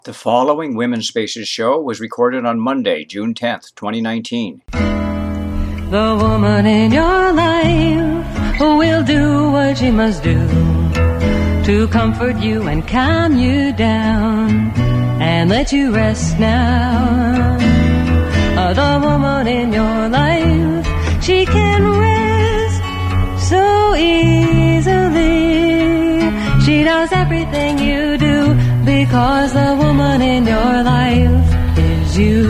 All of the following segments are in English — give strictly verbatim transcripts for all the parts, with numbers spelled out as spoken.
The following Women's Spaces show was recorded on Monday, June tenth, twenty nineteen. The woman in your life will do what she must do to comfort you and calm you down and let you rest now. Uh, the woman in your life, she can rest so easily. She knows everything you do because the woman in your life is you.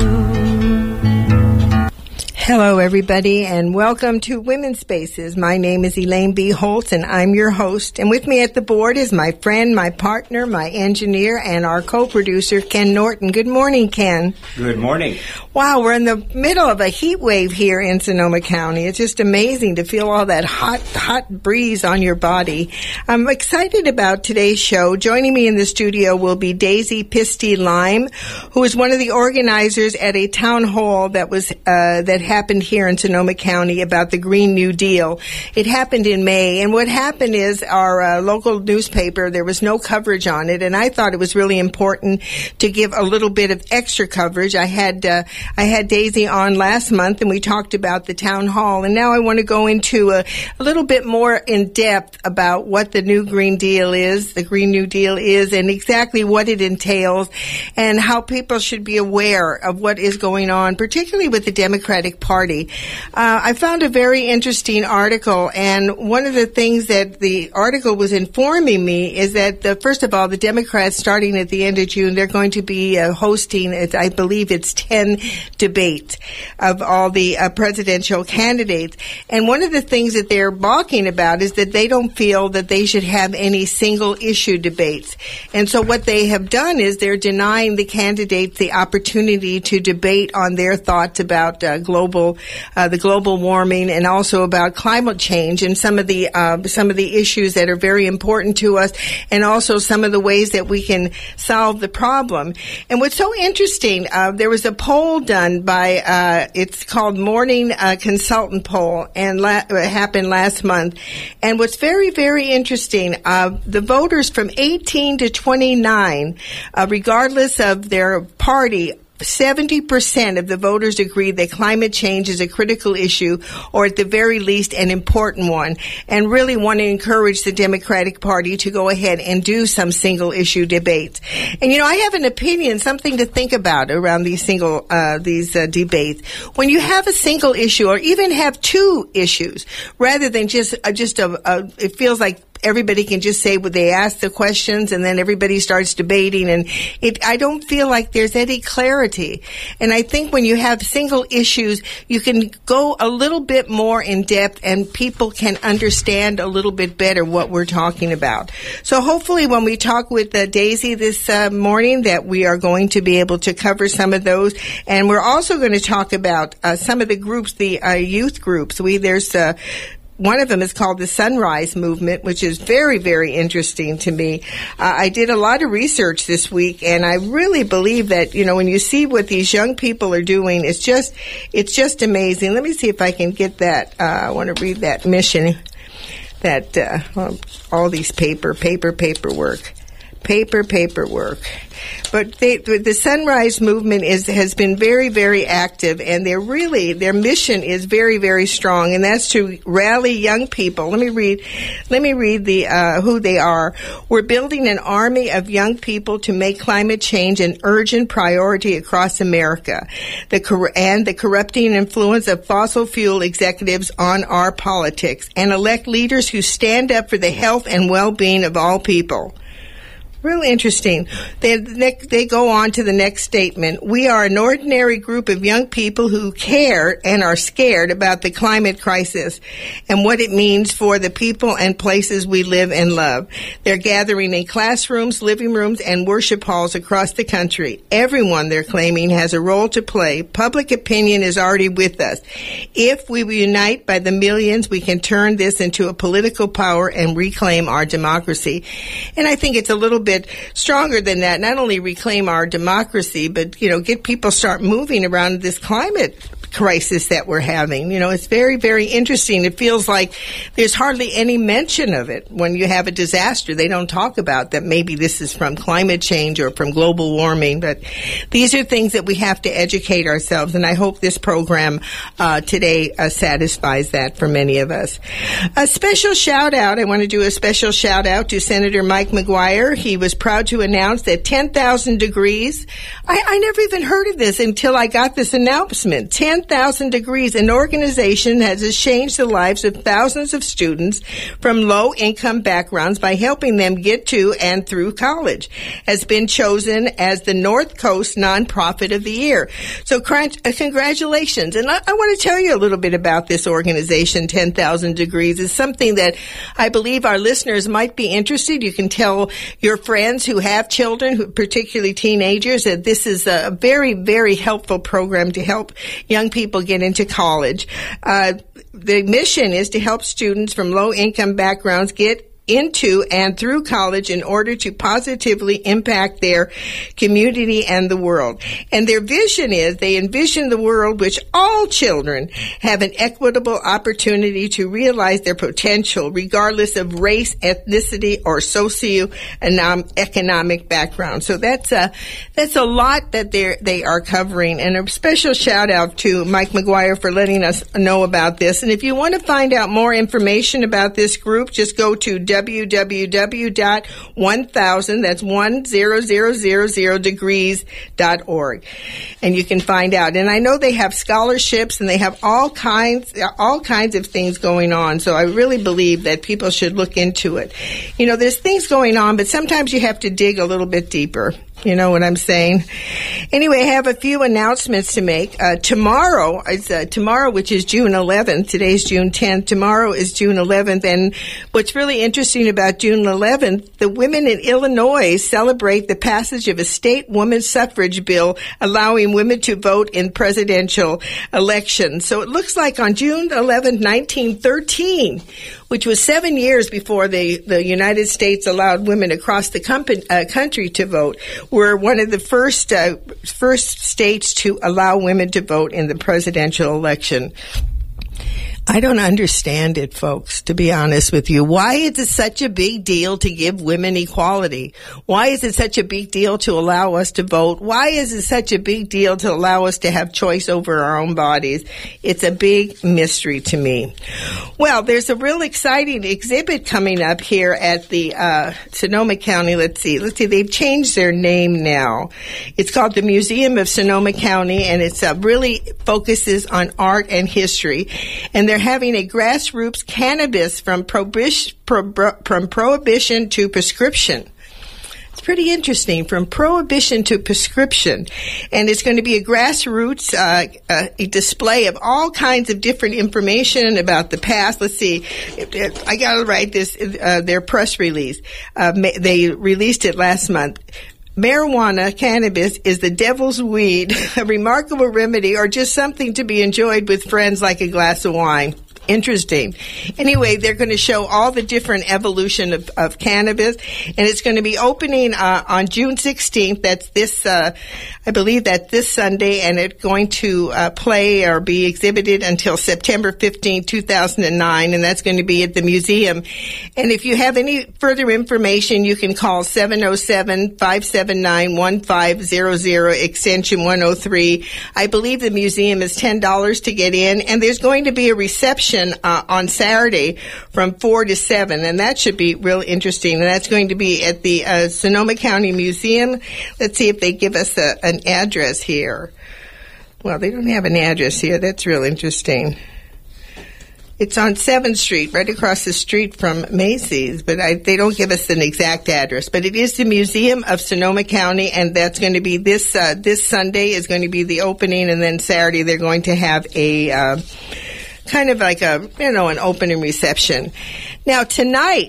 Hello, everybody, and welcome to Women's Spaces. My name is Elaine B. Holtz, and I'm your host. And with me at the board is my friend, my partner, my engineer, and our co-producer, Ken Norton. Good morning, Ken. Good morning. Wow, we're in the middle of a heat wave here in Sonoma County. It's just amazing to feel all that hot, hot breeze on your body. I'm excited about today's show. Joining me in the studio will be Daisy Pisty-Lime, who is one of the organizers at a town hall that was uh, that happened here in Sonoma County about the Green New Deal. It happened in May, and what happened is our uh, local newspaper, there was no coverage on it, and I thought it was really important to give a little bit of extra coverage. I had uh, I had Daisy on last month, and we talked about the town hall, and now I want to go into a, a little bit more in depth about what the new Green Deal is, the Green New Deal is, and exactly what it entails, and how people should be aware of what is going on, particularly with the Democratic Party. Uh, I found a very interesting article, and one of the things that the article was informing me is that, the, first of all, the Democrats, starting at the end of June, they're going to be uh, hosting, I believe it's ten debates of all the uh, presidential candidates. And one of the things that they're balking about is that they don't feel that they should have any single-issue debates. And so what they have done is they're denying the candidates the opportunity to debate on their thoughts about uh, global, uh, the global warming, and also about climate change and some of the uh, some of the issues that are very important to us, and also some of the ways that we can solve the problem. And what's so interesting, uh, there was a poll done by uh, it's called Morning uh, Consultant Poll, and la- it happened last month. And what's very very interesting, uh, the voters from eighteen to twenty-nine, uh, regardless of their party, seventy percent of the voters agree that climate change is a critical issue, or at the very least an important one, and really want to encourage the Democratic Party to go ahead and do some single-issue debates. And, you know, I have an opinion, something to think about around these single, uh, these uh, debates. When you have a single issue, or even have two issues, rather than just, uh, just a, a, it feels like everybody can just say what they ask the questions, and then everybody starts debating, and it, I don't feel like there's any clarity. And I think when you have single issues, you can go a little bit more in depth, and people can understand a little bit better what we're talking about. So hopefully when we talk with uh, Daisy this uh, morning, that we are going to be able to cover some of those. And we're also going to talk about uh, some of the groups, the uh, youth groups. We There's uh, One of them is called the Sunrise Movement, which is very, very interesting to me. Uh, I did a lot of research this week, and I really believe that, you know, when you see what these young people are doing, it's just, it's just amazing. Let me see if I can get that. Uh, I want to read that mission, that uh, well, all these paper, paper, paperwork, paper, paperwork. But they, the Sunrise Movement is has been very, very active, and they're really, their mission is very, very strong, and that's to rally young people. Let me read, let me read the uh, who they are. We're building an army of young people to make climate change an urgent priority across America, the cor- and the corrupting influence of fossil fuel executives on our politics, and elect leaders who stand up for the health and well-being of all people. Real interesting. They, they go on to the next statement. We are an ordinary group of young people who care and are scared about the climate crisis and what it means for the people and places we live and love. They're gathering in classrooms, living rooms, and worship halls across the country. Everyone, they're claiming, has a role to play. Public opinion is already with us. If we unite by the millions, we can turn this into a political power and reclaim our democracy. And I think it's a little bit stronger than that. Not only reclaim our democracy, but, you know, get people start moving around this climate crisis that we're having. You know, it's very, very interesting. It feels like there's hardly any mention of it. When you have a disaster, they don't talk about that maybe this is from climate change or from global warming, but these are things that we have to educate ourselves, and I hope this program uh, today uh, satisfies that for many of us. A special shout out, I want to do a special shout out to Senator Mike McGuire. He was proud to announce that ten thousand Degrees, I, I never even heard of this until I got this announcement. ten thousand Degrees, an organization that has changed the lives of thousands of students from low-income backgrounds by helping them get to and through college, has been chosen as the North Coast Nonprofit of the Year. So congratulations. And I, I want to tell you a little bit about this organization, ten thousand Degrees. It's something that I believe our listeners might be interested. You can tell your friends who have children, who, particularly teenagers, that this is a very, very helpful program to help young people get into college. Uh, the mission is to help students from low-income backgrounds get into and through college in order to positively impact their community and the world. And their vision is they envision the world which all children have an equitable opportunity to realize their potential regardless of race, ethnicity, or socioeconomic background. So that's a, that's a lot that they they are covering. And a special shout out to Mike McGuire for letting us know about this. And if you want to find out more information about this group, just go to w w w dot one thousand, that's one thousand degrees dot org, and you can find out. And I know they have scholarships and they have all kinds all kinds of things going on, so I really believe that people should look into it. You know, there's things going on, but sometimes you have to dig a little bit deeper. You know what I'm saying? Anyway, I have a few announcements to make. Uh, tomorrow is uh, tomorrow, which is June eleventh. Today's June tenth. Tomorrow is June eleventh. And what's really interesting about June eleventh, the women in Illinois celebrate the passage of a state women's suffrage bill allowing women to vote in presidential elections. So it looks like on June eleventh, nineteen thirteen, which was seven years before the, the United States allowed women across the company, uh, country to vote, were one of the first uh, first states to allow women to vote in the presidential election. I don't understand it, folks, to be honest with you. Why is it such a big deal to give women equality? Why is it such a big deal to allow us to vote? Why is it such a big deal to allow us to have choice over our own bodies? It's a big mystery to me. Well, there's a real exciting exhibit coming up here at the uh, Sonoma County. Let's see. Let's see. They've changed their name now. It's called the Museum of Sonoma County, and it's uh, really focuses on art and history. And they're having a grassroots cannabis from prohibition, from prohibition to prescription. It's pretty interesting, from prohibition to prescription. And it's going to be a grassroots uh, uh, a display of all kinds of different information about the past. Let's see. I got to write this, uh, their press release. Uh, they released it last month. Marijuana, cannabis, is the devil's weed, a remarkable remedy, or just something to be enjoyed with friends like a glass of wine. Interesting. Anyway, they're going to show all the different evolution of, of cannabis, and it's going to be opening uh, on June sixteenth. That's this, uh, I believe that this Sunday, and it's going to uh, play or be exhibited until September fifteenth, two thousand nine, and that's going to be at the museum. And if you have any further information, you can call seven oh seven, five seven nine, one five zero zero, extension one oh three. I believe the museum is ten dollars to get in, and there's going to be a reception Uh, on Saturday from four to seven, and that should be real interesting. And that's going to be at the uh, Sonoma County Museum. Let's see if they give us a, an address here. Well, they don't have an address here. That's real interesting. It's on seventh Street, right across the street from Macy's, but I, they don't give us an exact address. But it is the Museum of Sonoma County, and that's going to be this uh, this Sunday is going to be the opening, and then Saturday they're going to have a Uh, kind of like a, you know, an opening reception. Now, tonight,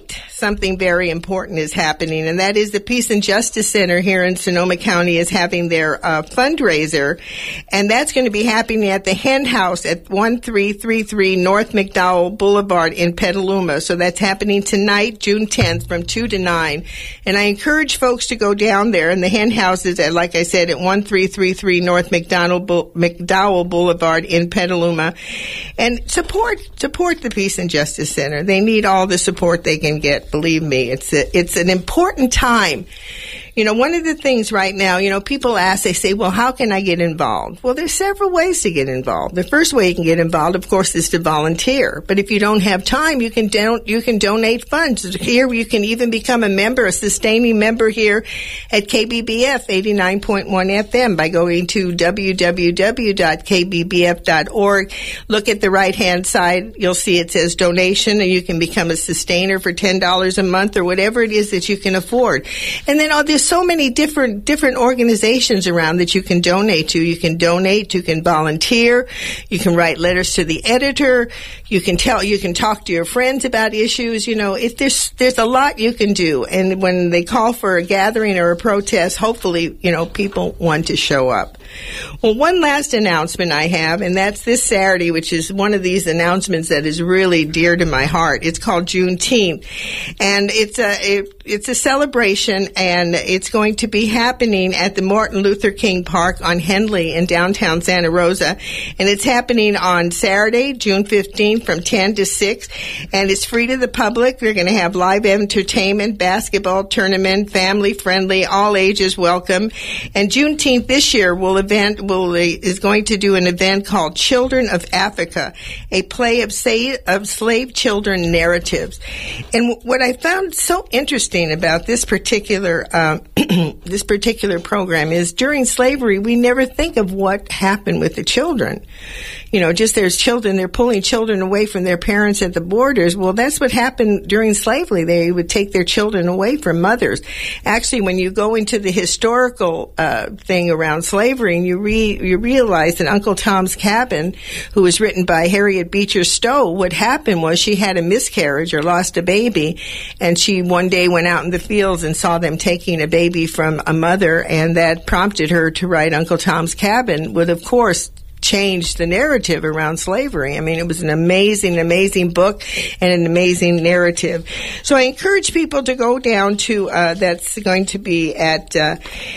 something very important is happening, and that is the Peace and Justice Center here in Sonoma County is having their uh, fundraiser, and that's going to be happening at the Hen House at one three three three North McDowell Boulevard in Petaluma. So that's happening tonight, June tenth, from two to nine. And I encourage folks to go down there, and the Hen House is at, like I said, at one three three three North McDonald, McDowell Boulevard in Petaluma, and support support the Peace and Justice Center. They need all the support they can get. Believe me, it's a, it's an important time. You know, one of the things right now, you know, people ask, they say, well, how can I get involved? Well, there's several ways to get involved. The first way you can get involved, of course, is to volunteer. But if you don't have time, you can don- you can donate funds. Here, you can even become a member, a sustaining member here at K B B F eighty-nine point one F M by going to w w w dot k b b f dot org. Look at the right-hand side. You'll see it says donation, and you can become a sustainer for ten dollars a month or whatever it is that you can afford. And then all this so many different different organizations around that you can donate to. You can donate, you can volunteer, you can write letters to the editor, you can tell, you can talk to your friends about issues. You know, if there's there's a lot you can do. And when they call for a gathering or a protest, hopefully, you know, people want to show up. Well, one last announcement I have, and that's this Saturday, which is one of these announcements that is really dear to my heart. It's called Juneteenth, and it's a it, it's a celebration, and it's going to be happening at the Martin Luther King Park on Henley in downtown Santa Rosa, and it's happening on Saturday, June fifteenth, from ten to six, and it's free to the public. We're going to have live entertainment, basketball tournament, family friendly, all ages welcome, and Juneteenth this year will event will is going to do an event called Children of Africa, a play of say, of slave children narratives. And what I found so interesting about this particular uh, this particular program is during slavery we never think of what happened with the children. You know, just there's children, they're pulling children away from their parents at the borders. Well, that's what happened during slavery. They would take their children away from mothers. Actually, when you go into the historical uh, thing around slavery, and you re- you realize that Uncle Tom's Cabin, who was written by Harriet Beecher Stowe, what happened was she had a miscarriage or lost a baby, and she one day went out in the fields and saw them taking a baby from a mother, and that prompted her to write Uncle Tom's Cabin, with, of course, changed the narrative around slavery. I mean, it was an amazing, amazing book and an amazing narrative. So I encourage people to go down to, uh, that's going to be at, uh,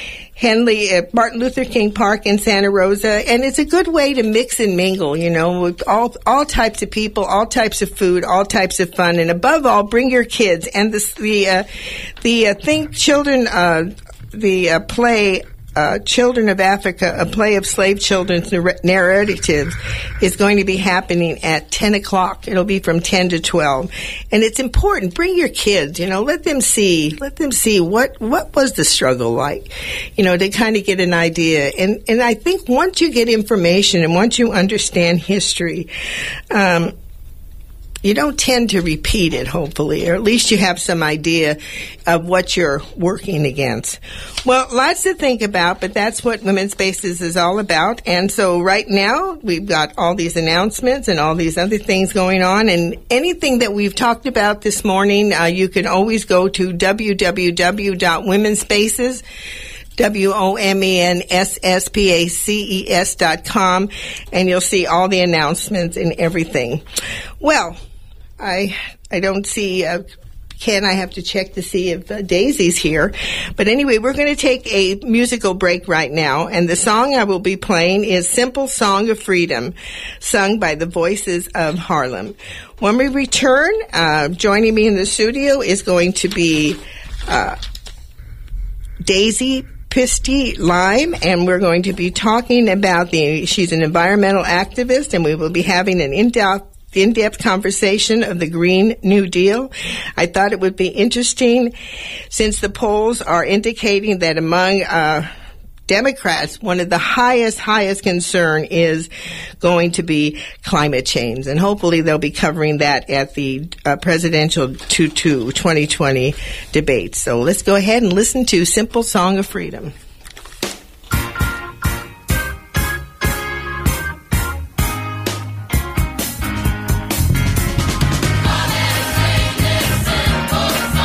Henley at Martin Luther King Park in Santa Rosa, and it's a good way to mix and mingle, you know, with all all types of people, all types of food, all types of fun, and above all, bring your kids. And this, the uh, the uh, Think Children, uh, the uh, play. Uh, Children of Africa, a play of slave children's narratives, is going to be happening at ten o'clock. It'll be from ten to twelve. And it's important. Bring your kids, you know, let them see, let them see what, what was the struggle like, you know, to kind of get an idea. And, and I think once you get information and once you understand history, um, you don't tend to repeat it, hopefully, or at least you have some idea of what you're working against. Well, lots to think about, but that's what Women's Spaces is all about. And so right now, we've got all these announcements and all these other things going on. And anything that we've talked about this morning, uh, you can always go to w w w dot women's spaces W O M E N S S P A C E S dot com, and you'll see all the announcements and everything. Well, I I don't see uh, Ken. I have to check to see if uh, Daisy's here. But anyway, we're going to take a musical break right now, and the song I will be playing is Simple Song of Freedom, sung by the Voices of Harlem. When we return, uh, joining me in the studio is going to be uh, Daisy Pisty Lime, and we're going to be talking about the, she's an environmental activist, and we will be having an in-depth in-depth conversation of the Green New Deal. I thought it would be interesting since the polls are indicating that among uh, Democrats, one of the highest, highest concern is going to be climate change. And hopefully they'll be covering that at the uh, presidential two two twenty twenty debate. So let's go ahead and listen to Simple Song of Freedom. Simple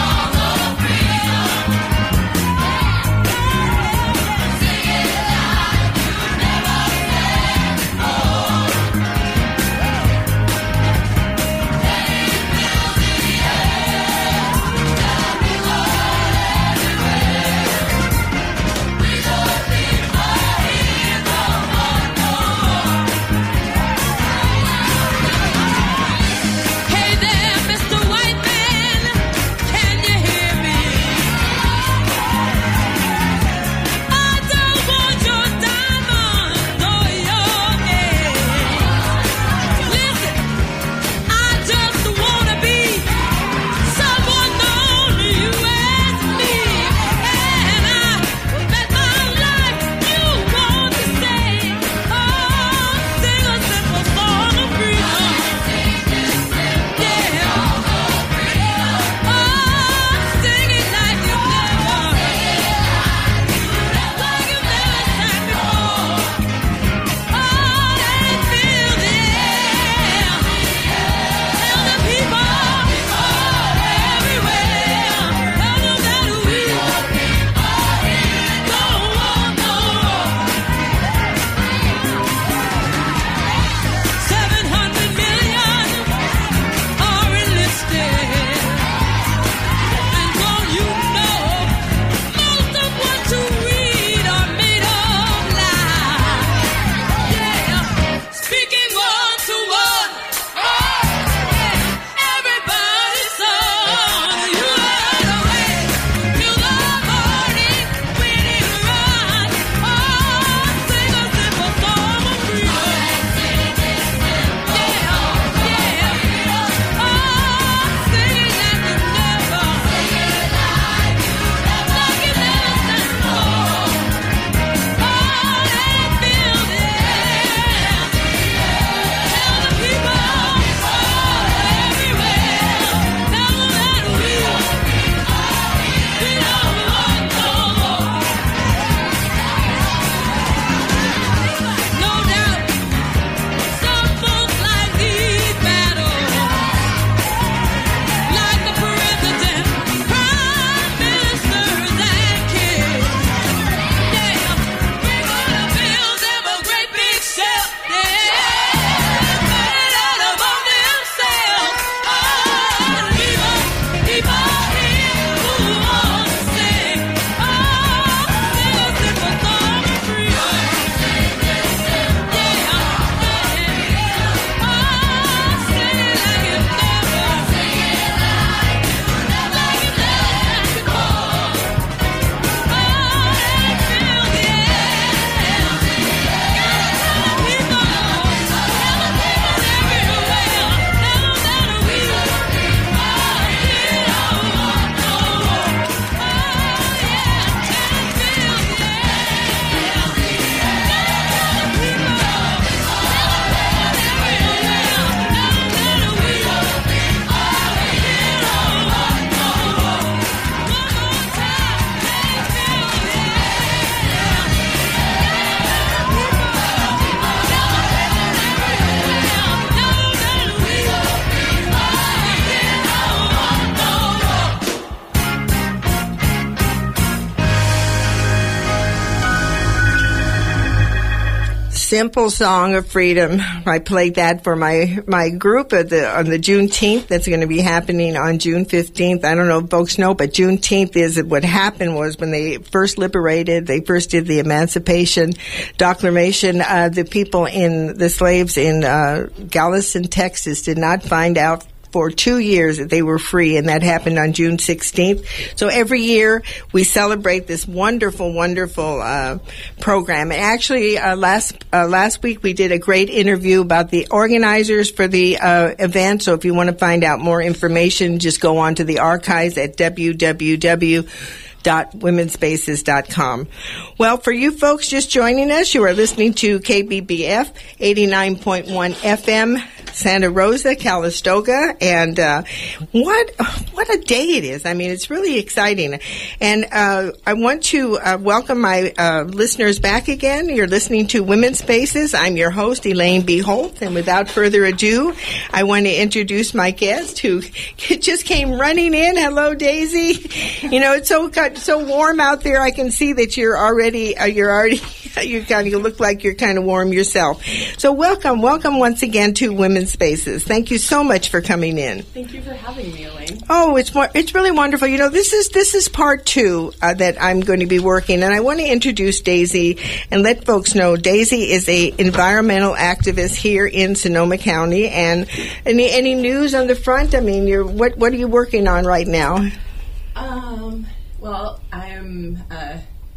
Simple Song of Freedom. I played that for my, my group at the, on the Juneteenth. That's going to be happening on June fifteenth. I don't know if folks know, but Juneteenth is what happened was when they first liberated, they first did the Emancipation Proclamation. Uh, the people in, the slaves in uh, Galveston, Texas did not find out for two years that they were free, and that happened on June sixteenth. So every year we celebrate this wonderful, wonderful uh, program. And actually, uh, last uh, last week we did a great interview about the organizers for the uh, event. So if you want to find out more information, just go on to the archives at w w w dot women spaces dot com. Well, for you folks just joining us, you are listening to K B B F eighty-nine point one F M, Santa Rosa, Calistoga, and uh, what what a day it is. I mean, it's really exciting. And uh, I want to uh, welcome my uh, listeners back again. You're listening to Women's Spaces. I'm your host, Elaine B. Holt, and without further ado, I want to introduce my guest who just came running in. Hello, Daisy. You know, it's so so warm out there. I can see that you're already uh, you're already you kind of you look like you're kind of warm yourself. So welcome, welcome once again to Women's Spaces. Thank you so much for coming in. Thank you for having me, Elaine. Oh, it's more, it's really wonderful. You know, this is this is part two uh, that I'm going to be working, and I want to introduce Daisy and let folks know Daisy is a environmental activist here in Sonoma County. And any any news on the front? I mean, you're what what are you working on right now? Um. Well, I'm uh,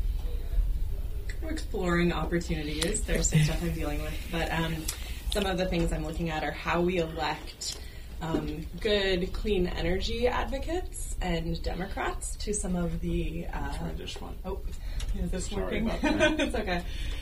exploring opportunities. There's some stuff I'm dealing with, but um, some of the things I'm looking at are how we elect um, good, clean energy advocates and Democrats to some of the. Uh, this one. Oh, is this Sorry working? about that. It's okay.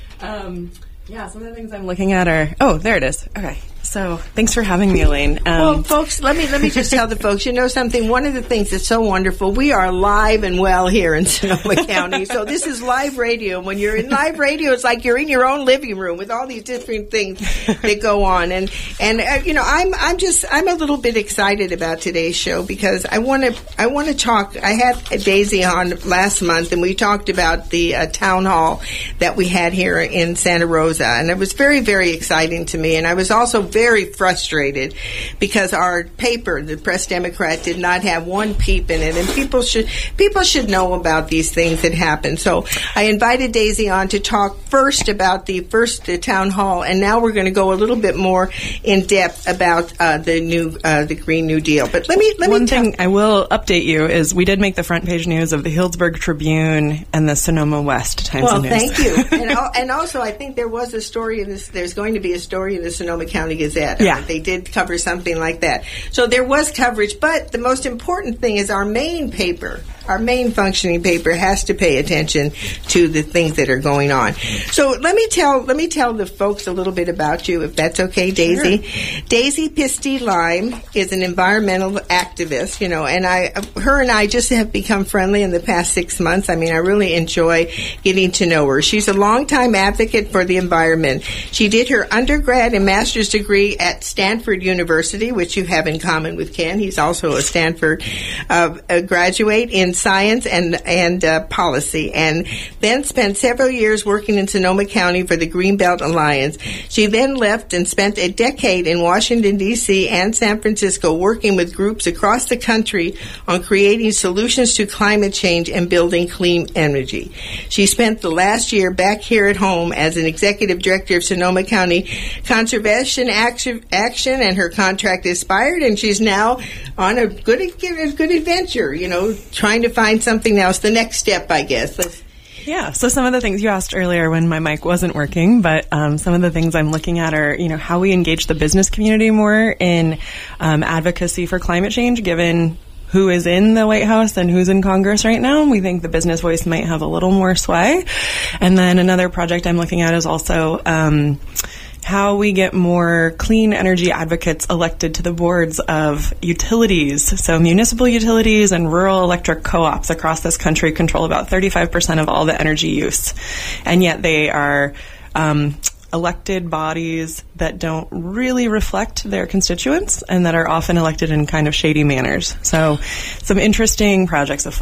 Um, yeah, some of the things I'm looking at are. Oh, there it is. Okay. So thanks for having me, Elaine. Um, well, folks, let me let me just tell the folks, you know something, one of the things that's so wonderful, we are live and well here in Sonoma County. So this is live radio. When you're in live radio, it's like you're in your own living room with all these different things that go on. And, and uh, you know, I'm I'm just, I'm a little bit excited about today's show because I want to I want to talk. I had Daisy on last month, and we talked about the uh, town hall that we had here in Santa Rosa. And it was very, very exciting to me. And I was also very frustrated because our paper, the Press Democrat, did not have one peep in it, and people should people should know about these things that happen. So I invited Daisy on to talk first about the first uh, town hall, and now we're going to go a little bit more in depth about uh, the new uh, the Green New Deal. But let me let one me t- thing I will update you is we did make the front page news of the Healdsburg Tribune and the Sonoma West Times well, of News. thank you. and, al- and also, I think there was a story in this. There's going to be a story in the Sonoma County Gazette. Yeah. They did cover something like that. So there was coverage, but the most important thing is our main paper, our main functioning paper has to pay attention to the things that are going on. So let me tell let me tell the folks a little bit about you, if that's okay, Daisy. Sure. Daisy Pisty Lime is an environmental activist, you know, and I, her and I just have become friendly in the past six months. I mean, I really enjoy getting to know her. She's a longtime advocate for the environment. She did her undergrad and master's degree at Stanford University, which you have in common with Ken. He's also a Stanford uh, a graduate in science and and uh, policy, and then spent several years working in Sonoma County for the Greenbelt Alliance. She then left and spent a decade in Washington, D C and San Francisco working with groups across the country on creating solutions to climate change and building clean energy. She spent the last year back here at home as an executive director of Sonoma County Conservation Action, Action and her contract expired, and she's now on a good, a good adventure, you know, trying to find something else, the next step, I guess. Let's, Yeah, so some of the things you asked earlier when my mic wasn't working, but um, some of the things I'm looking at are, you know, how we engage the business community more in um, advocacy for climate change, given who is in the White House and who's in Congress right now. We think the business voice might have a little more sway. And then another project I'm looking at is also um, how we get more clean energy advocates elected to the boards of utilities. So municipal utilities and rural electric co-ops across this country control about thirty-five percent of all the energy use. And yet they are um, elected bodies that don't really reflect their constituents and that are often elected in kind of shady manners. So some interesting projects afoot.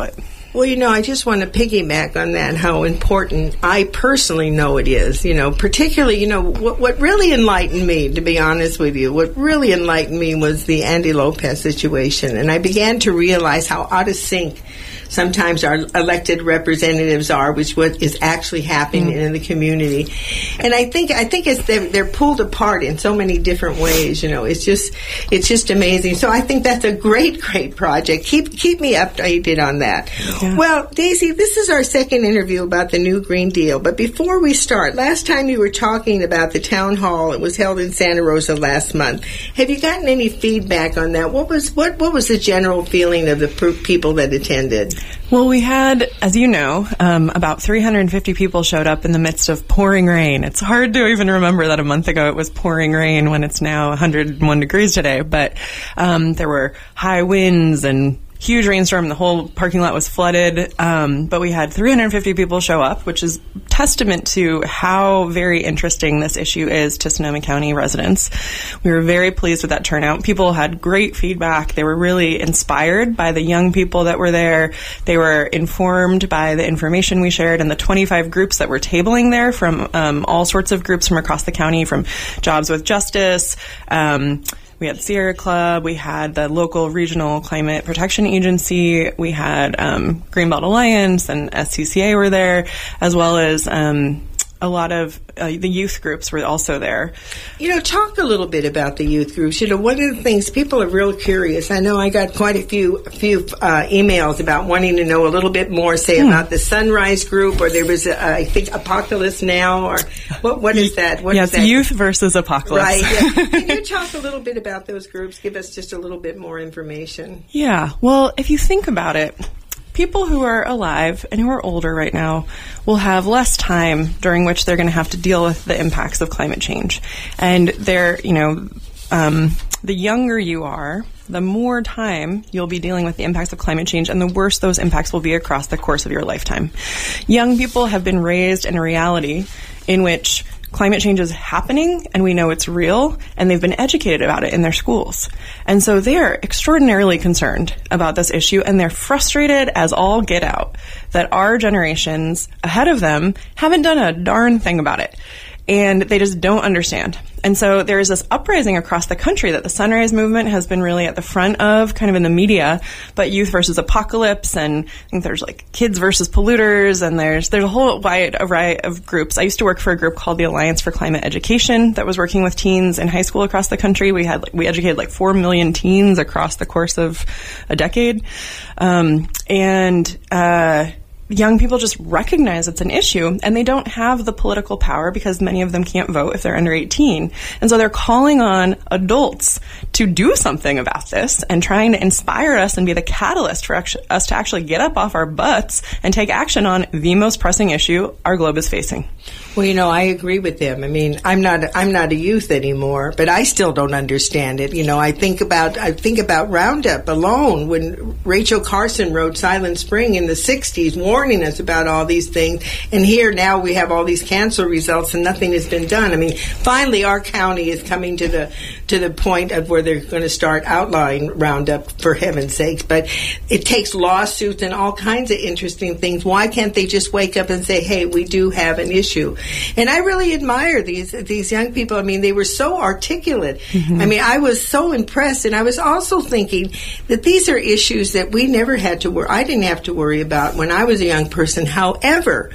Well, you know, I just want to piggyback on that, how important I personally know it is, you know, particularly, you know, what, what really enlightened me, to be honest with you, what really enlightened me was the Andy Lopez situation. And I began to realize how out of sync sometimes our elected representatives are, which what is actually happening mm. in the community. And I think I think it's they're, they're pulled apart in so many different ways. You know, it's just it's just amazing. So I think that's a great, great project. Keep keep me updated on that. Yeah. Well, Daisy, this is our second interview about the new Green Deal. But before we start, last time you were talking about the town hall. It was held in Santa Rosa last month. Have you gotten any feedback on that? What was what what was the general feeling of the people that attended? Well, we had, as you know, um, about three hundred fifty people showed up in the midst of pouring rain. It's hard to even remember that a month ago it was pouring rain when it's now one hundred one degrees today. But um, there were high winds and huge rainstorm. The whole parking lot was flooded. Um, but we had three hundred fifty people show up, which is testament to how very interesting this issue is to Sonoma County residents. We were very pleased with that turnout. People had great feedback. They were really inspired by the young people that were there. They were informed by the information we shared and the twenty-five groups that were tabling there from um, all sorts of groups from across the county, from Jobs with Justice, um, we had Sierra Club, we had the local regional climate protection agency, we had um, Greenbelt Alliance and S C C A were there, as well as um, a lot of uh, the youth groups were also there. You know, talk a little bit about the youth groups. You know, one of the things, people are real curious. I know I got quite a few a few uh, emails about wanting to know a little bit more, say, hmm. about the Sunrise Group, or there was, a, I think, Apocalypse Now, or what? What is that? What yeah, is it's that? Youth versus Apocalypse. Right. Yeah. Can you talk a little bit about those groups? Give us just a little bit more information. Yeah. Well, if you think about it, people who are alive and who are older right now will have less time during which they're going to have to deal with the impacts of climate change. And they're, you know, um, the younger you are, the more time you'll be dealing with the impacts of climate change, and the worse those impacts will be across the course of your lifetime. Young people have been raised in a reality in which climate change is happening, and we know it's real, and they've been educated about it in their schools. And so they're extraordinarily concerned about this issue, and they're frustrated as all get out that our generations ahead of them haven't done a darn thing about it. And they just don't understand. And so there is this uprising across the country that the Sunrise Movement has been really at the front of, kind of in the media, but Youth versus Apocalypse, and I think there's like Kids versus Polluters, and there's there's a whole wide array of groups. I used to work for a group called the Alliance for Climate Education that was working with teens in high school across the country. We had we educated like four million teens across the course of a decade. Um, and, uh, young people just recognize it's an issue, and they don't have the political power because many of them can't vote if they're under eighteen. And so they're calling on adults to do something about this and trying to inspire us and be the catalyst for actu- us to actually get up off our butts and take action on the most pressing issue our globe is facing. Well, you know, I agree with them. I mean, I'm not I'm not a youth anymore, but I still don't understand it. You know, I think about I think about Roundup alone when Rachel Carson wrote Silent Spring in the sixties, warning us about all these things. And here now we have all these cancer results, and nothing has been done. I mean, finally, our county is coming to the to the point of where they're going to start outlawing Roundup, for heaven's sakes. But it takes lawsuits and all kinds of interesting things. Why can't they just wake up and say, "Hey, we do have an issue"? And I really admire these these young people. I mean, they were so articulate. Mm-hmm. I mean, I was so impressed. And I was also thinking that these are issues that we never had to worry. I didn't have to worry about when I was a young person. However,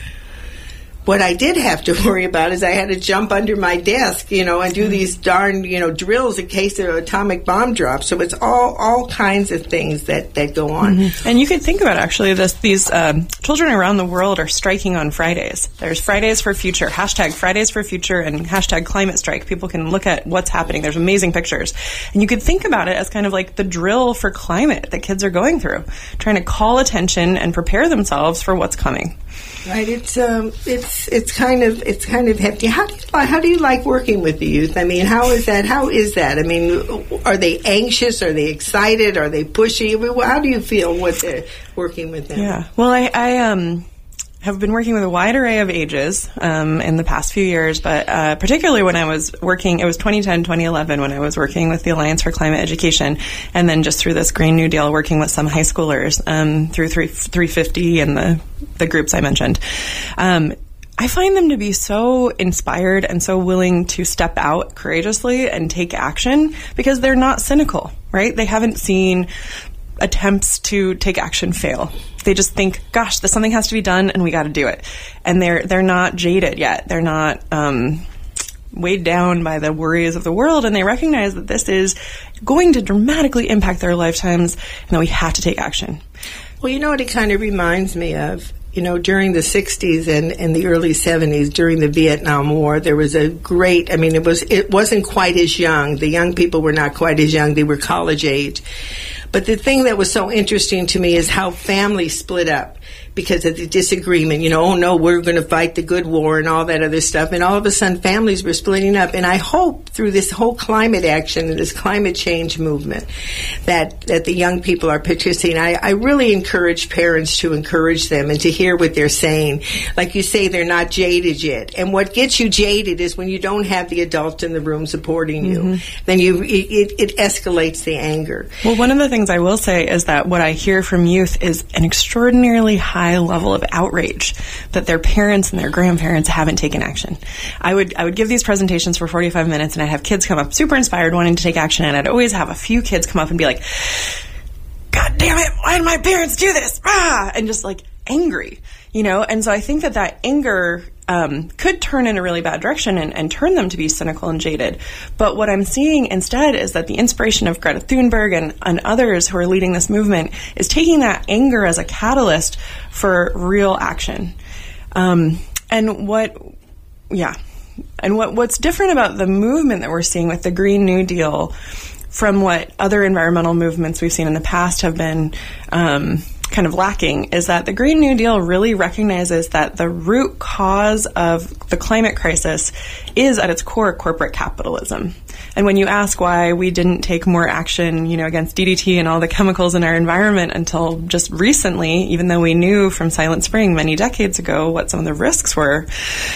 what I did have to worry about is I had to jump under my desk, you know, and do these darn, you know, drills in case an atomic bomb drops. So it's all all kinds of things that, that go on. Mm-hmm. And you could think about, actually, this, these um, children around the world are striking on Fridays. There's Fridays for Future, hashtag Fridays for Future, and hashtag Climate Strike. People can look at what's happening. There's amazing pictures. And you could think about it as kind of like the drill for climate that kids are going through, trying to call attention and prepare themselves for what's coming. Right, it's um, it's it's kind of it's kind of hefty. How do you how do you like working with the youth? I mean, how is that? How is that? I mean, are they anxious? Are they excited? Are they pushy? How do you feel when they're working with them? Yeah, well, I, I um. have been working with a wide array of ages um, in the past few years, but uh, particularly when I was working, it was twenty ten, twenty eleven when I was working with the Alliance for Climate Education, and then just through this Green New Deal, working with some high schoolers um, through three fifty and the, the groups I mentioned. Um, I find them to be so inspired and so willing to step out courageously and take action because they're not cynical, right? They haven't seen attempts to take action fail. They just think, gosh, this something has to be done and we got to do it. And they're they're not jaded yet. They're not um, weighed down by the worries of the world, and they recognize that this is going to dramatically impact their lifetimes and that we have to take action. Well, you know what it kind of reminds me of? You know, during the sixties and, and the early seventies, during the Vietnam War, there was a great, I mean, it was, it wasn't quite as young. The young people were not quite as young. They were college age. But the thing that was so interesting to me is how families split up because of the disagreement. You know, oh, no, we're going to fight the good war and all that other stuff. And all of a sudden, families were splitting up. And I hope through this whole climate action and this climate change movement that, that the young people are participating. I, I really encourage parents to encourage them and to hear what they're saying. Like you say, they're not jaded yet. And what gets you jaded is when you don't have the adults in the room supporting you. Mm-hmm. Then you it, it, it escalates the anger. Well, one of the things I will say is that what I hear from youth is an extraordinarily high level of outrage that their parents and their grandparents haven't taken action. I would I would give these presentations for forty-five minutes, and I'd have kids come up super inspired, wanting to take action, and I'd always have a few kids come up and be like, God damn it, why did my parents do this? Ah! And just like angry, you know? And so I think that that anger um, could turn in a really bad direction and, and turn them to be cynical and jaded. But what I'm seeing instead is that the inspiration of Greta Thunberg and, and others who are leading this movement is taking that anger as a catalyst for real action. Um, and what, yeah. And what, what's different about the movement that we're seeing with the Green New Deal from what other environmental movements we've seen in the past have been um, kind of lacking is that the Green New Deal really recognizes that the root cause of the climate crisis is at its core corporate capitalism. And when you ask why we didn't take more action, you know, against D D T and all the chemicals in our environment until just recently, even though we knew from Silent Spring many decades ago what some of the risks were,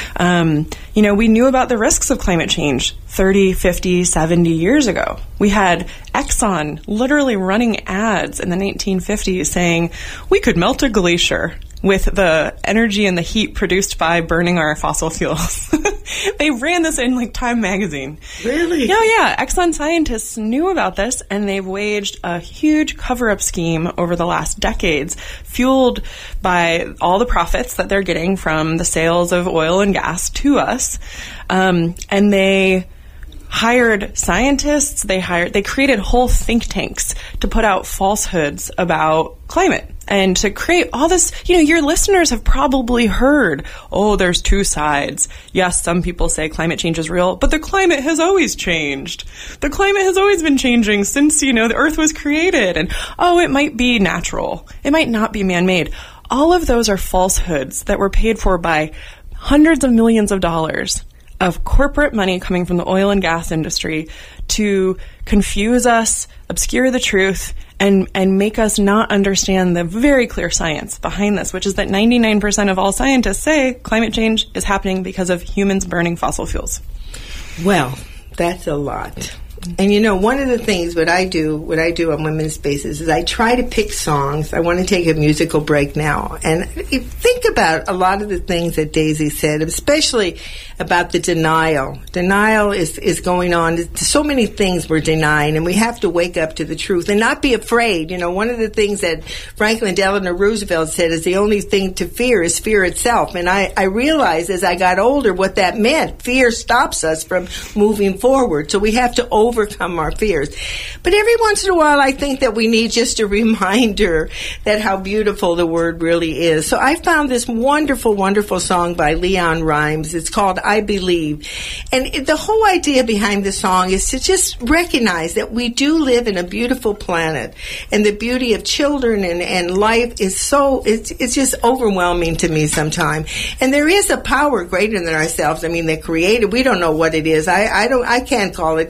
um, you know, we knew about the risks of climate change thirty, fifty, seventy years ago. We had Exxon literally running ads in the nineteen fifties saying, we could melt a glacier with the energy and the heat produced by burning our fossil fuels. They ran this in like Time magazine. Really? Yeah, yeah. Exxon scientists knew about this, and they've waged a huge cover-up scheme over the last decades, fueled by all the profits that they're getting from the sales of oil and gas to us. Um, and they hired scientists, they hired, they created whole think tanks to put out falsehoods about climate and to create all this. You know, your listeners have probably heard, oh, there's two sides. Yes, some people say climate change is real, but the climate has always changed. The climate has always been changing since, you know, the earth was created. And, oh, it might be natural. It might not be man-made. All of those are falsehoods that were paid for by hundreds of millions of dollars of corporate money coming from the oil and gas industry to confuse us, obscure the truth, and, and make us not understand the very clear science behind this, which is that ninety-nine percent of all scientists say climate change is happening because of humans burning fossil fuels. Well, that's a lot. And you know, one of the things what I do, what I do on Women's Spaces is I try to pick songs. I want to take a musical break now and think about a lot of the things that Daisy said, especially about the denial. Denial is, is going on. So many things we're denying, and we have to wake up to the truth and not be afraid. You know, one of the things that Franklin Delano Roosevelt said is the only thing to fear is fear itself. And I, I realized as I got older what that meant. Fear stops us from moving forward. So we have to overcome our fears. But every once in a while, I think that we need just a reminder that how beautiful the word really is. So I found this wonderful, wonderful song by Leon Rimes. It's called I Believe. And it, the whole idea behind the song is to just recognize that we do live in a beautiful planet. And the beauty of children and, and life is so, it's, it's just overwhelming to me sometimes. And there is a power greater than ourselves. I mean, the Creator, we don't know what it is. I, I don't, I can't call it God. To me,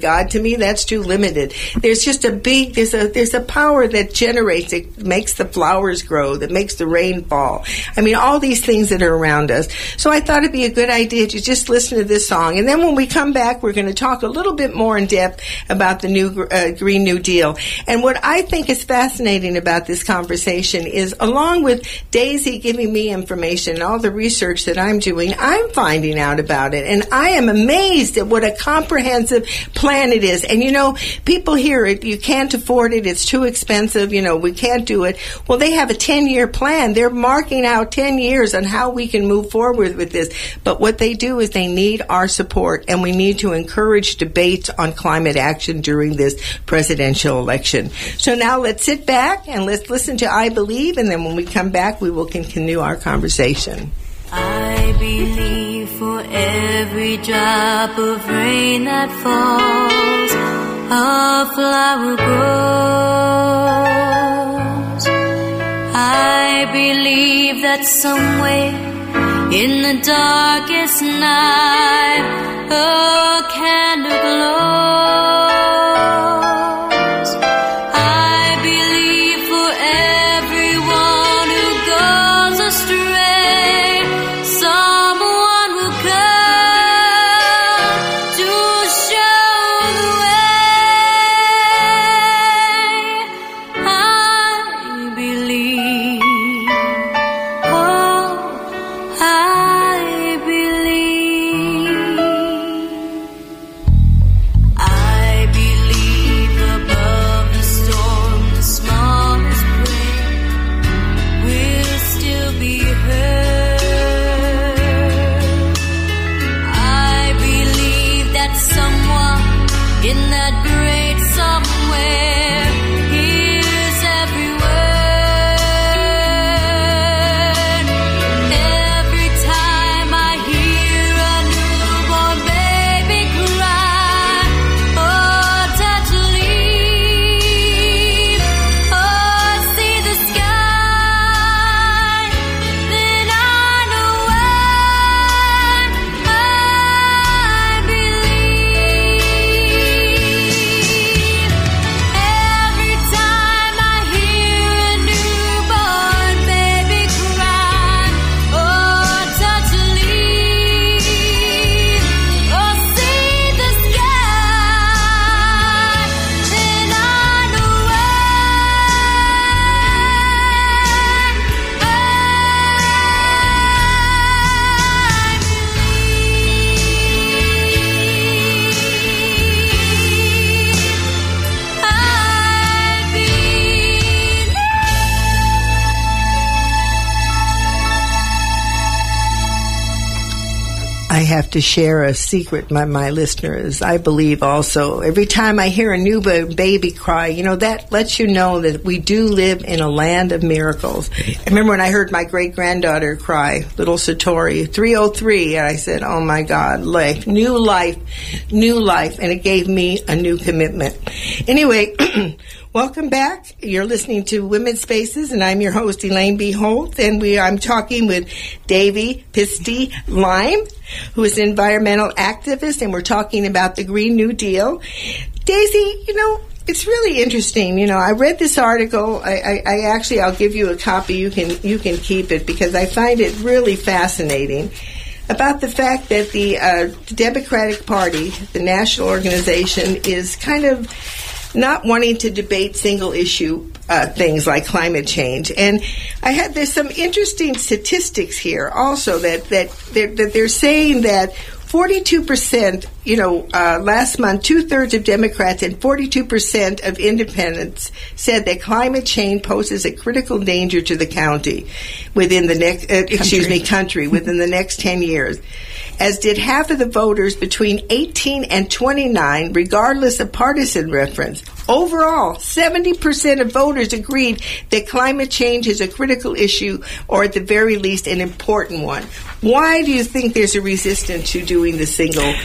me, that's too limited. There's just a big, there's a there's a power that generates, it makes the flowers grow, that makes the rain fall. I mean, all these things that are around us. So I thought it'd be a good idea to just listen to this song. And then when we come back, we're going to talk a little bit more in depth about the new uh, Green New Deal. And what I think is fascinating about this conversation is, along with Daisy giving me information and all the research that I'm doing, I'm finding out about it. And I am amazed at what a comprehensive plan it is. And, you know, people hear it, you can't afford it, it's too expensive, you know, we can't do it. Well, they have a ten-year plan. They're marking out ten years on how we can move forward with this. But what they do is they need our support, and we need to encourage debates on climate action during this presidential election. So now let's sit back and let's listen to I Believe, and then when we come back, we will continue our conversation. I believe for every drop of rain that falls, a flower grows. I believe that somewhere in the darkest night, a candle glows. I believe for everyone who goes astray, someone will come to show the way. I believe. Oh, I believe. I believe above the storm, the smallest breath will still be heard. I believe that someone in that great somewhere hears every word. Every time I hear a newborn baby cry, or touch a leaf, or see the sky, then I know I believe. Every time I hear a newborn baby cry, or touch a leaf, or see the sky, then I know I I have to share a secret with my, my listeners. I believe also every time I hear a new ba- baby cry, you know, that lets you know that we do live in a land of miracles. I remember when I heard my great-granddaughter cry, little Satori, three oh three, and I said, oh my God, life, new life, new life, and it gave me a new commitment. Anyway, welcome back. You're listening to Women's Spaces, and I'm your host, Elaine B. Holt, and we I'm talking with Davy Pisty Lime, who is an environmental activist, and we're talking about the Green New Deal. Daisy, you know, it's really interesting. You know, I read this article. I, I, I actually, I'll give you a copy. You can you can keep it because I find it really fascinating about the fact that the, uh, the Democratic Party, the national organization, is kind of not wanting to debate single issue uh, things like climate change. And I had there's some interesting statistics here also that that they're, that they're saying that forty-two percent, you know, uh, last month, two-thirds of Democrats and forty-two percent of independents said that climate change poses a critical danger to the county within the next, uh, excuse me, country within the next ten years. As did half of the voters between eighteen and twenty-nine, regardless of partisan reference. Overall, seventy percent of voters agreed that climate change is a critical issue, or at the very least, an important one. Why do you think there's a resistance to doing the single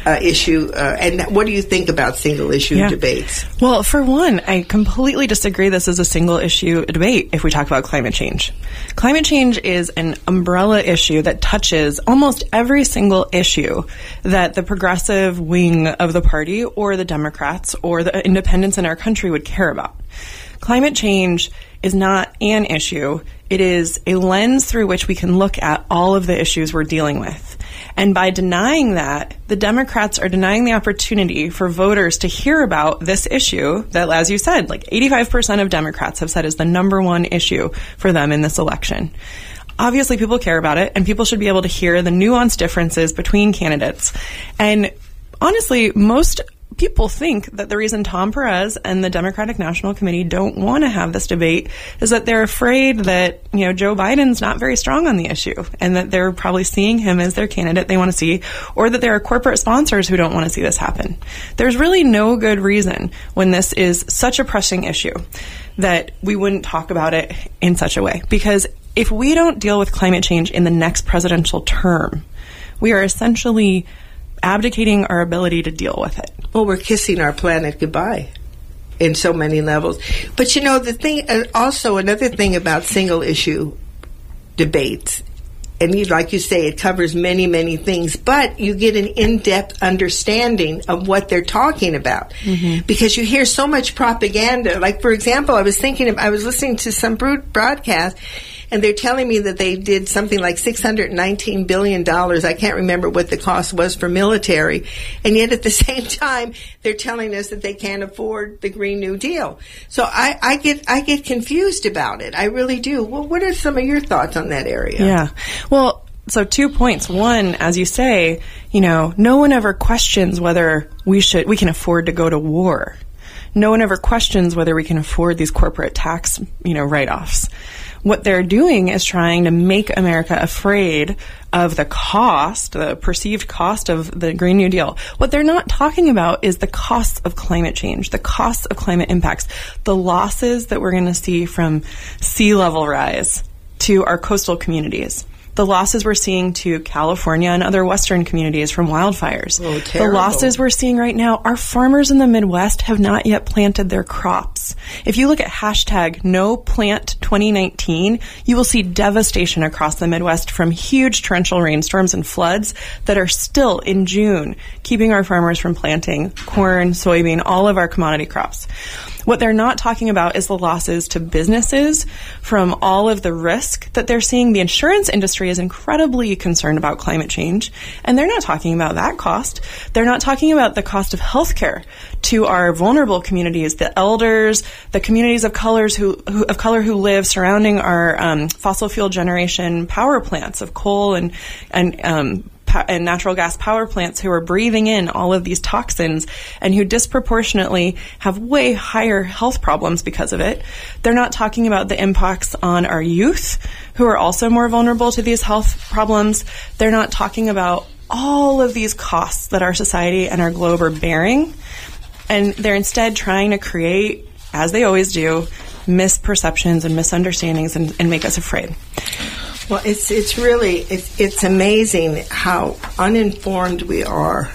uh, issue? Uh, and what do you think about single issue Yeah. debates? Well, for one, I completely disagree this is a single issue debate if we talk about climate change. Climate change is an umbrella issue that touches almost every single issue that the progressive wing of the party or the Democrats or the independents in our country would care about. Climate change is not an issue. It is a lens through which we can look at all of the issues we're dealing with. And by denying that, the Democrats are denying the opportunity for voters to hear about this issue that, as you said, like eighty-five percent of Democrats have said is the number one issue for them in this election. Obviously, people care about it, and people should be able to hear the nuanced differences between candidates. And honestly, most people think that the reason Tom Perez and the Democratic National Committee don't want to have this debate is that they're afraid that, you know, Joe Biden's not very strong on the issue and that they're probably seeing him as their candidate they want to see, or that there are corporate sponsors who don't want to see this happen. There's really no good reason when this is such a pressing issue that we wouldn't talk about it in such a way. Because if we don't deal with climate change in the next presidential term, we are essentially abdicating our ability to deal with it. Well, we're kissing our planet goodbye in so many levels. But you know, the thing, uh, also another thing about single issue debates, and you, like you say, it covers many, many things, but you get an in-depth understanding of what they're talking about. Mm-hmm. Because you hear so much propaganda. Like, for example, I was thinking, of, I was listening to some broad- broadcast, and they're telling me that they did something like six hundred nineteen billion dollars. I can't remember what the cost was for military. And yet at the same time, they're telling us that they can't afford the Green New Deal. So I, I get I get confused about it. I really do. Well, what are some of your thoughts on that area? Yeah. Well, so two points. One, as you say, you know, no one ever questions whether we should we can afford to go to war. No one ever questions whether we can afford these corporate tax, you know, write-offs. What they're doing is trying to make America afraid of the cost, the perceived cost of the Green New Deal. What they're not talking about is the costs of climate change, the costs of climate impacts, the losses that we're going to see from sea level rise to our coastal communities. The losses we're seeing to California and other Western communities from wildfires. Oh, the terrible. losses we're seeing right now, our farmers in the Midwest have not yet planted their crops. If you look at hashtag No Plant twenty nineteen, you will see devastation across the Midwest from huge torrential rainstorms and floods that are still in June, keeping our farmers from planting corn, soybean, all of our commodity crops. What they're not talking about is the losses to businesses from all of the risk that they're seeing. The insurance industry is incredibly concerned about climate change, and they're not talking about that cost. They're not talking about the cost of healthcare to our vulnerable communities, the elders, the communities of colors who, who of color who live surrounding our um, fossil fuel generation power plants of coal and and um, and natural gas power plants who are breathing in all of these toxins and who disproportionately have way higher health problems because of it. They're not talking about the impacts on our youth who are also more vulnerable to these health problems. They're not talking about all of these costs that our society and our globe are bearing. And they're instead trying to create, as they always do, misperceptions and misunderstandings and, and make us afraid. Well, it's it's really it's it's amazing how uninformed we are,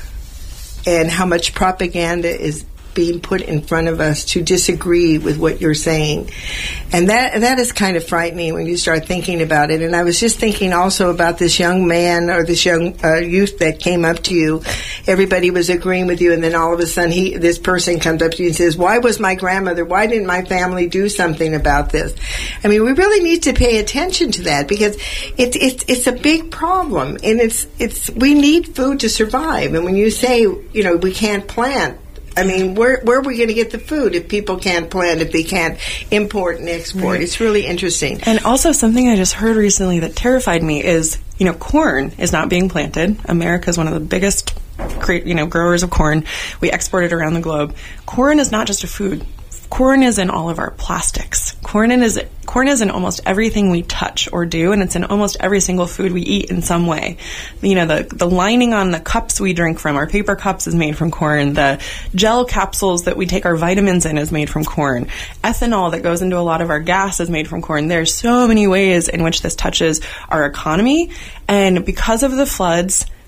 and how much propaganda is being put in front of us to disagree with what you're saying, and that that is kind of frightening when you start thinking about it. And I was just thinking also about this young man or this young uh, youth that came up to you. Everybody was agreeing with you, and then all of a sudden, he this person comes up to you and says, "Why was my grandmother? Why didn't my family do something about this?" I mean, we really need to pay attention to that because it's it's it's a big problem, and it's it's we need food to survive. And when you say, you know, we can't plant. I mean, where where are we going to get the food if people can't plant, if they can't import and export? Right. It's really interesting. And also something I just heard recently that terrified me is, you know, corn is not being planted. America is one of the biggest, you know, growers of corn. We export it around the globe. Corn is not just a food. Corn is in all of our plastics. Corn is corn is in almost everything we touch or do, and it's in almost every single food we eat in some way. You know, the the lining on the cups we drink from, our paper cups, is made from corn. The gel capsules that we take our vitamins in is made from corn. Ethanol that goes into a lot of our gas is made from corn. There's so many ways in which this touches our economy, and because of the floods,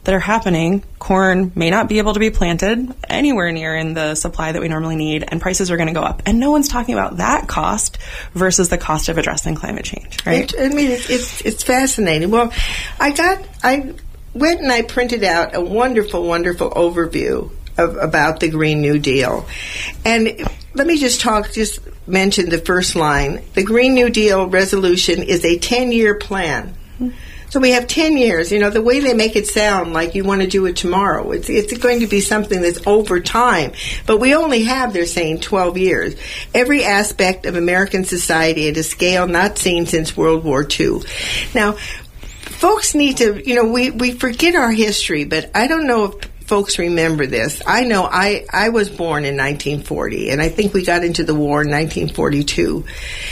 that are happening. Corn may not be able to be planted anywhere near in the supply that we normally need, and prices are going to go up. And no one's talking about that cost versus the cost of addressing climate change, right? It, I mean, it's, it's it's fascinating. Well, I got I went and I printed out a wonderful, wonderful overview of about the Green New Deal, and let me just talk. Just mention the first line. The Green New Deal resolution is a ten-year plan. So we have ten years. You know, the way they make it sound like you want to do it tomorrow, it's it's going to be something that's over time. But we only have, they're saying, twelve years. Every aspect of American society at a scale not seen since World War Two. Now, folks need to, you know, we, we forget our history, but I don't know if folks remember this. I know I, I was born in nineteen forty, and I think we got into the war in nineteen forty-two.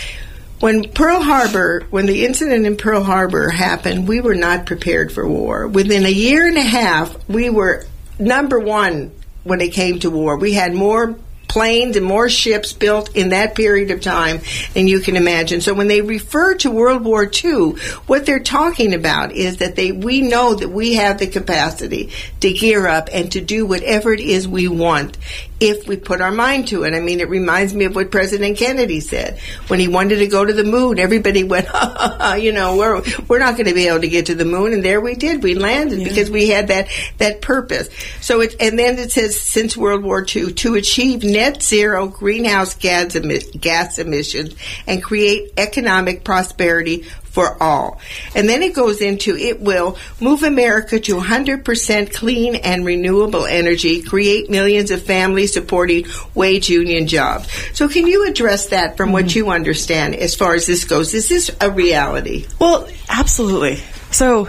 When Pearl Harbor, when the incident in Pearl Harbor happened, we were not prepared for war. Within a year and a half, we were number one when it came to war. We had more planes and more ships built in that period of time than you can imagine. So when they refer to World War Two, what they're talking about is that they we know that we have the capacity to gear up and to do whatever it is we want if we put our mind to it. I mean, it reminds me of what President Kennedy said. When he wanted to go to the moon, everybody went, you know, we're we're not going to be able to get to the moon, and there we did. We landed yeah. because we had that that purpose. So it, and then it says, since World War Two, to achieve net zero greenhouse gas, emi- gas emissions and create economic prosperity for all. And then it goes into, it will move America to one hundred percent clean and renewable energy, create millions of families supporting wage union jobs. So can you address that from mm-hmm. what you understand as far as this goes? Is this a reality? Well, absolutely. So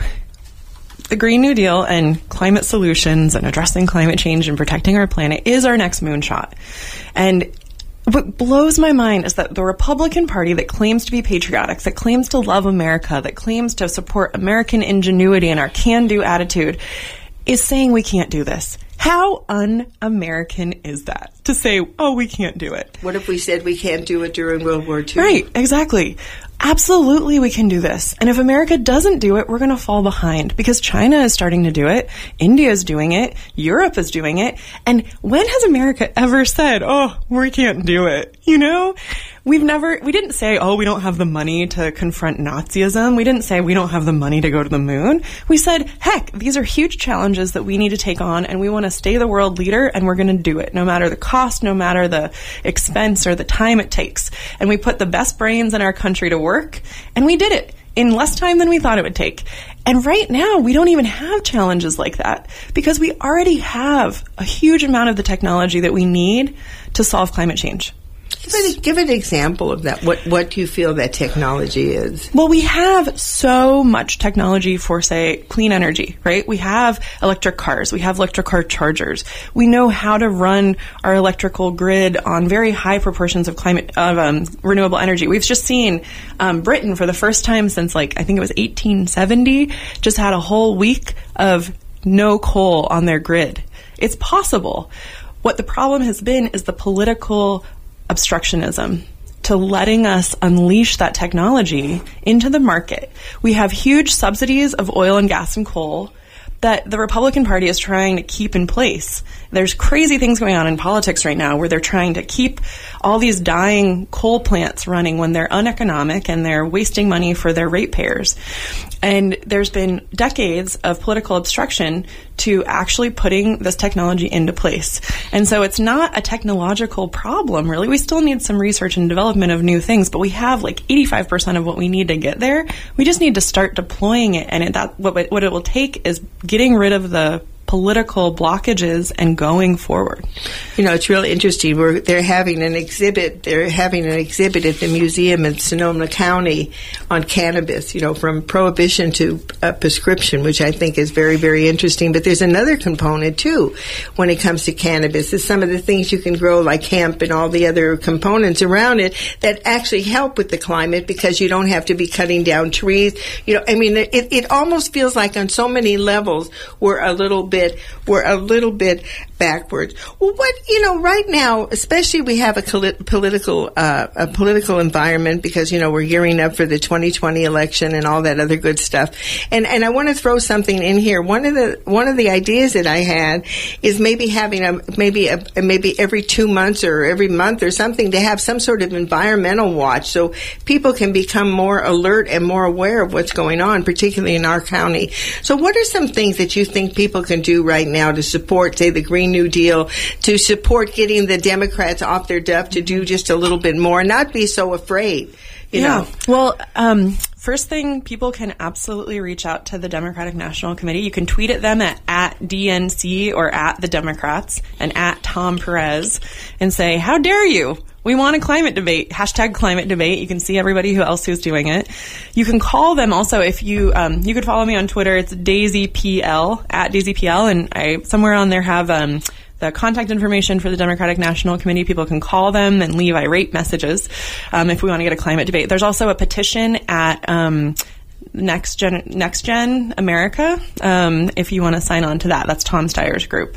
the Green New Deal and climate solutions and addressing climate change and protecting our planet is our next moonshot. And what blows my mind is that the Republican Party that claims to be patriotic, that claims to love America, that claims to support American ingenuity and our can-do attitude, is saying we can't do this. How un-American is that? To say, oh, we can't do it. What if we said we can't do it during World War Two? Right, exactly. Absolutely, we can do this. And if America doesn't do it, we're going to fall behind because China is starting to do it. India is doing it. Europe is doing it. And when has America ever said, oh, we can't do it? You know, we've never, we didn't say, oh, we don't have the money to confront Nazism. We didn't say we don't have the money to go to the moon. We said, heck, these are huge challenges that we need to take on, and we want to stay the world leader, and we're going to do it no matter the cost, no matter the expense or the time it takes. And we put the best brains in our country to work. Work, and we did it in less time than we thought it would take. And right now, we don't even have challenges like that because we already have a huge amount of the technology that we need to solve climate change. Give an, give an example of that. What what do you feel that technology is? Well, we have so much technology for, say, clean energy, right? We have electric cars. We have electric car chargers. We know how to run our electrical grid on very high proportions of climate of um, renewable energy. We've just seen um, Britain, for the first time since, like, I think it was eighteen seventy, just had a whole week of no coal on their grid. It's possible. What the problem has been is the political obstructionism to letting us unleash that technology into the market. We have huge subsidies of oil and gas and coal that the Republican Party is trying to keep in place. There's crazy things going on in politics right now where they're trying to keep all these dying coal plants running when they're uneconomic and they're wasting money for their ratepayers. And there's been decades of political obstruction to actually putting this technology into place. And so it's not a technological problem, really. We still need some research and development of new things, but we have like eighty-five percent of what we need to get there. We just need to start deploying it. And it, that, what, what it will take is getting rid of the political blockages and going forward. You know, it's really interesting. We're, they're having an exhibit. They're having an exhibit at the museum in Sonoma County on cannabis, you know, from prohibition to uh, prescription, which I think is very, very interesting. But there's another component, too, when it comes to cannabis. Is some of the things you can grow, like hemp and all the other components around it, that actually help with the climate because you don't have to be cutting down trees. You know, I mean, it, it almost feels like on so many levels we're a little bit bit, we're a little bit backwards. Well, what, you know, right now, especially we have a coli- political, uh, a political environment because, you know, we're gearing up for the twenty twenty election and all that other good stuff. And, and I want to throw something in here. One of the, one of the ideas that I had is maybe having a, maybe a, maybe every two months or every month or something to have some sort of environmental watch so people can become more alert and more aware of what's going on, particularly in our county. So what are some things that you think people can do right now to support, say, the Green New Deal, to support getting the Democrats off their duff to do just a little bit more, not be so afraid, you yeah. know? Well, um, first thing, people can absolutely reach out to the Democratic National Committee. You can tweet at them at, at D N C or at the Democrats and at Tom Perez and say, how dare you? We want a climate debate, hashtag climate debate. You can see everybody who else who's doing it. You can call them also if you, um, you could follow me on Twitter. It's Daisy P L, at Daisy P L. And I, somewhere on there have, um, the contact information for the Democratic National Committee. People can call them and leave irate messages, um, if we want to get a climate debate. There's also a petition at, um, Next Gen, Next Gen America, um, if you want to sign on to that. That's Tom Steyer's group.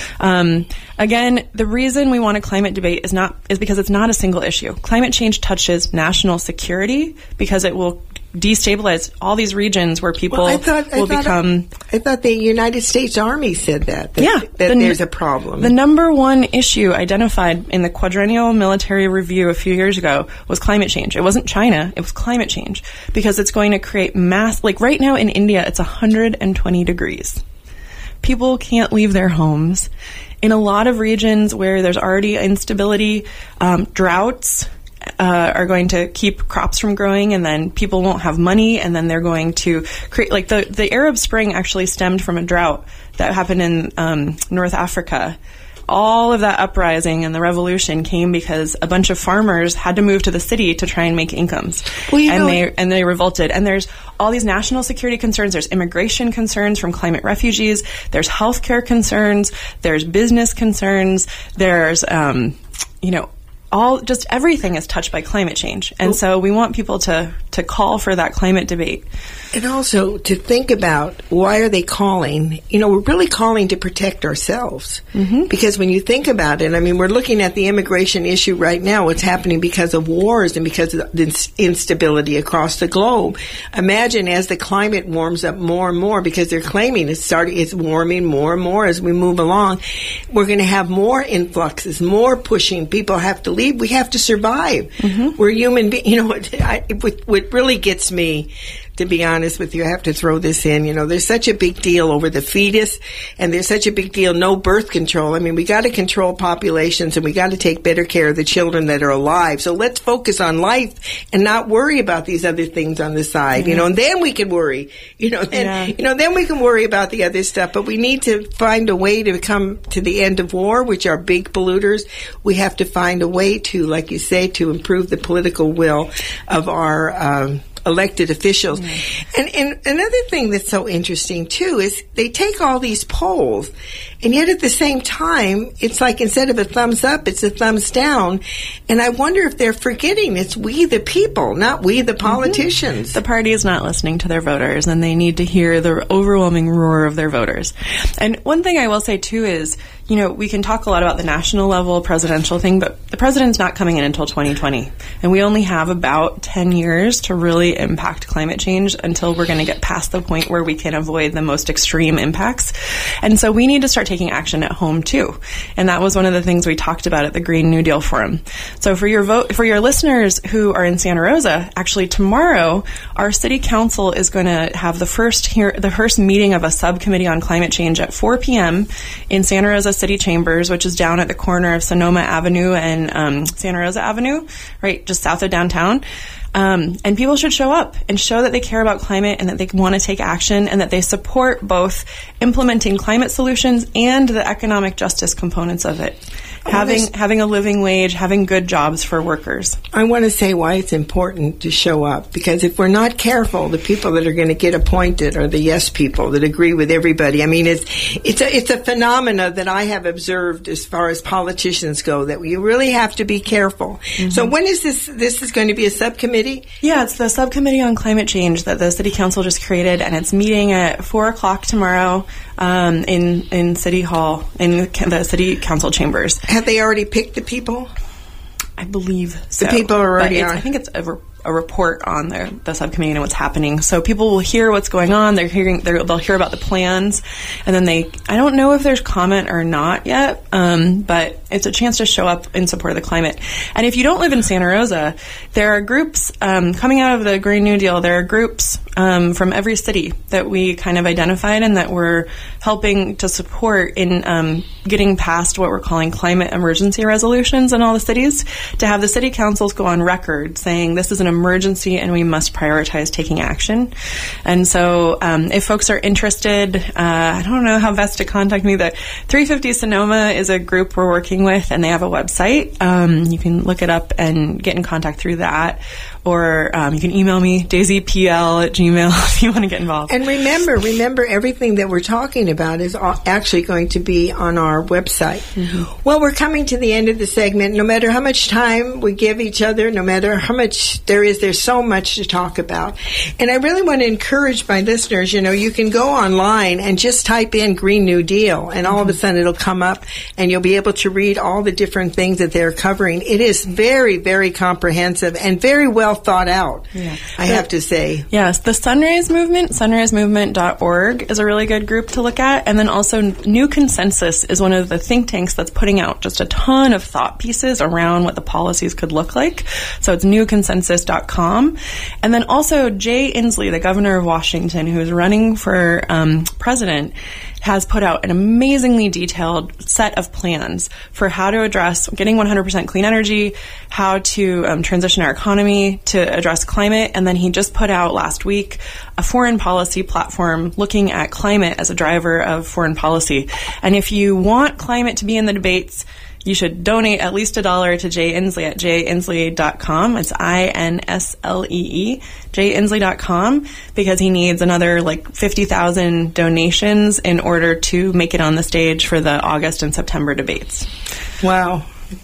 Um, again, the reason we want a climate debate is not, is because it's not a single issue. Climate change touches national security because it will destabilize all these regions where people Well, I thought, I will thought, become... I thought the United States Army said that, that, Yeah, that the- there's a problem. The number one issue identified in the Quadrennial Military Review a few years ago was climate change. It wasn't China, it was climate change because it's going to create mass, like right now in India, it's one hundred twenty degrees. People can't leave their homes. In a lot of regions where there's already instability, um, droughts, Uh, are going to keep crops from growing, and then people won't have money, and then they're going to create, like the, the Arab Spring actually stemmed from a drought that happened in um, North Africa. All of that uprising and the revolution came because a bunch of farmers had to move to the city to try and make incomes. Well, you and know- they and they revolted. And there's all these national security concerns. There's immigration concerns from climate refugees. There's healthcare concerns. There's business concerns. There's, um, you know, all just everything is touched by climate change. And so we want people to, to call for that climate debate. And also to think about why are they calling? You know, we're really calling to protect ourselves. Mm-hmm. Because when you think about it, I mean, we're looking at the immigration issue right now, what's happening because of wars and because of the instability across the globe. Imagine as the climate warms up more and more, because they're claiming it's starting, it's warming more and more as we move along. We're going to have more influxes, more pushing. People have to leave. We have to survive. Mm-hmm. We're human beings. You know, what, I, what, what really gets me, to be honest with you, I have to throw this in. You know, there's such a big deal over the fetus, and there's such a big deal, no birth control. I mean, we got to control populations, and we got to take better care of the children that are alive. So let's focus on life and not worry about these other things on the side, mm-hmm. you know, and then we can worry, you know, then, yeah. you know, then we can worry about the other stuff. But we need to find a way to come to the end of war, which are big polluters. We have to find a way to, like you say, to improve the political will of our, um, elected officials. Mm. And, and another thing that's so interesting, too, is they take all these polls, and yet at the same time, it's like instead of a thumbs up, it's a thumbs down. And I wonder if they're forgetting it's we the people, not we the politicians. Mm-hmm. The party is not listening to their voters, and they need to hear the overwhelming roar of their voters. And one thing I will say, too, is, you know, we can talk a lot about the national level presidential thing, but the president's not coming in until twenty twenty. And we only have about ten years to really impact climate change until we're going to get past the point where we can avoid the most extreme impacts. And so we need to start taking action at home too. And that was one of the things we talked about at the Green New Deal Forum. So for your vote, for your listeners who are in Santa Rosa, actually tomorrow, our city council is going to have the first hear, the first meeting of a subcommittee on climate change at four p.m. in Santa Rosa City Chambers, which is down at the corner of Sonoma Avenue and um, Santa Rosa Avenue, right just south of downtown. Um, and people should show up and show that they care about climate and that they want to take action and that they support both implementing climate solutions and the economic justice components of it. having this- having a living wage, having good jobs for workers. I want to say why it's important to show up, because if we're not careful, the people that are going to get appointed are the yes people that agree with everybody. I mean, it's it's a it's a phenomena that I have observed as far as politicians go, that you really have to be careful. So when is this? This is going to be a subcommittee? Yeah, it's the subcommittee on climate change that the city council just created, and it's meeting at four o'clock tomorrow um, in in City Hall in ca- the city council chambers. Have they already picked the people? I believe so. people are But already it's- on. I think it's a, re- a report on the, the subcommittee and what's happening. So people will hear what's going on. They're hearing. They're, they'll hear about the plans, and then they. I don't know if there's comment or not yet, um, but it's a chance to show up in support of the climate. And if you don't live in Santa Rosa, there are groups um, coming out of the Green New Deal. There are groups um, from every city that we kind of identified and that we're helping to support in um, getting past what we're calling climate emergency resolutions in all the cities, to have the city councils go on record saying this is an emergency and we must prioritize taking action. And so um, if folks are interested, uh, I don't know how best to contact me. The three fifty Sonoma is a group we're working with, and they have a website. Um, you can look it up and get in contact through that. Or um, you can email me, daisypl at gmail, if you want to get involved. And remember, remember, everything that we're talking about is all actually going to be on our website. Mm-hmm. Well, we're coming to the end of the segment. No matter how much time we give each other, no matter how much there is, there's so much to talk about. And I really want to encourage my listeners, you know, you can go online and just type in Green New Deal, and all mm-hmm. of a sudden it'll come up, and you'll be able to read all the different things that they're covering. It is very, very comprehensive and very well thought out, Yeah. I The- have to say. Yes, the Sunrise Movement, sunrise movement dot org, is a really good group to look at. And then also New Consensus is one of the think tanks that's putting out just a ton of thought pieces around what the policies could look like. So it's new consensus dot com. And then also Jay Inslee, the governor of Washington, who is running for um, president, has put out an amazingly detailed set of plans for how to address getting one hundred percent clean energy, how to um, transition our economy to address climate, and then he just put out last week a foreign policy platform looking at climate as a driver of foreign policy. And if you want climate to be in the debates, you should donate at least a dollar to Jay Inslee at jay inslee dot com. It's I N S L E E, jay inslee dot com, because he needs another like fifty thousand donations in order to make it on the stage for the August and September debates. Wow.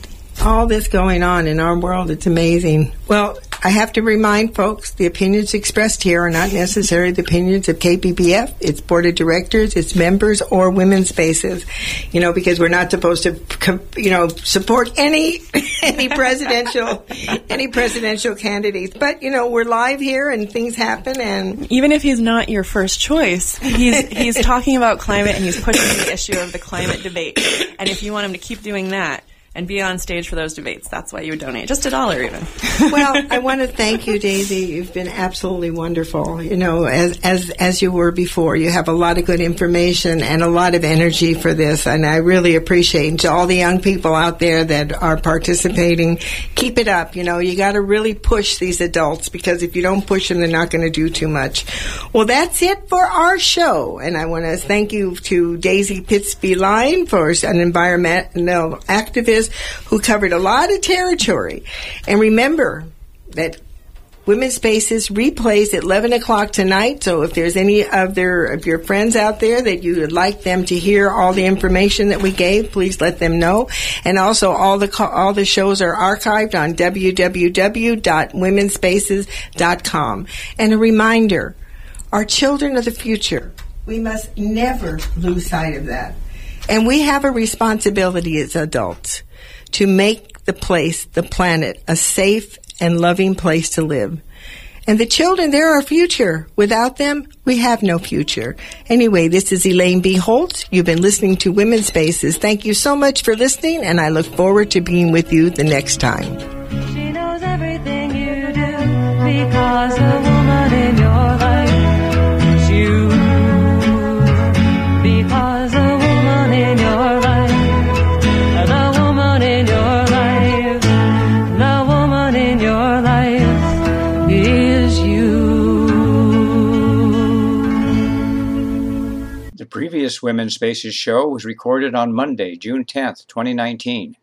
All this going on in our world, it's amazing. Well, I have to remind folks, the opinions expressed here are not necessarily the opinions of K P B F, its board of directors, its members, or Women's Spaces. You know, because we're not supposed to, you know, support any any presidential any presidential candidates. But you know, we're live here, and things happen. And even if he's not your first choice, he's he's talking about climate, and he's pushing the issue of the climate debate. And if you want him to keep doing that and be on stage for those debates, that's why you would donate. Just a dollar even. Well, I want to thank you, Daisy. You've been absolutely wonderful. You know, as as as you were before, you have a lot of good information and a lot of energy for this, and I really appreciate it. And to all the young people out there that are participating, keep it up. You know, you got to really push these adults, because if you don't push them, they're not going to do too much. Well, that's it for our show, and I want to thank you to Daisy Pittsby-Line for an environmental activist who covered a lot of territory. And remember that Women's Spaces replays at eleven o'clock tonight, so if there's any of, their, of your friends out there that you would like them to hear all the information that we gave, please let them know. And also, all the all the shows are archived on w w w dot women spaces dot com. And a reminder, our children are the future. We must never lose sight of that. And we have a responsibility as adults to make the place, the planet, a safe and loving place to live. And the children, they're our future. Without them, we have no future. Anyway, this is Elaine B. Holtz. You've been listening to Women's Spaces. Thank you so much for listening, and I look forward to being with you the next time. She knows everything you do because the woman in your life is you. Because the woman in your life, the woman in your life, the woman in your life is you. The previous Women's Spaces show was recorded on Monday, June tenth, twenty nineteen.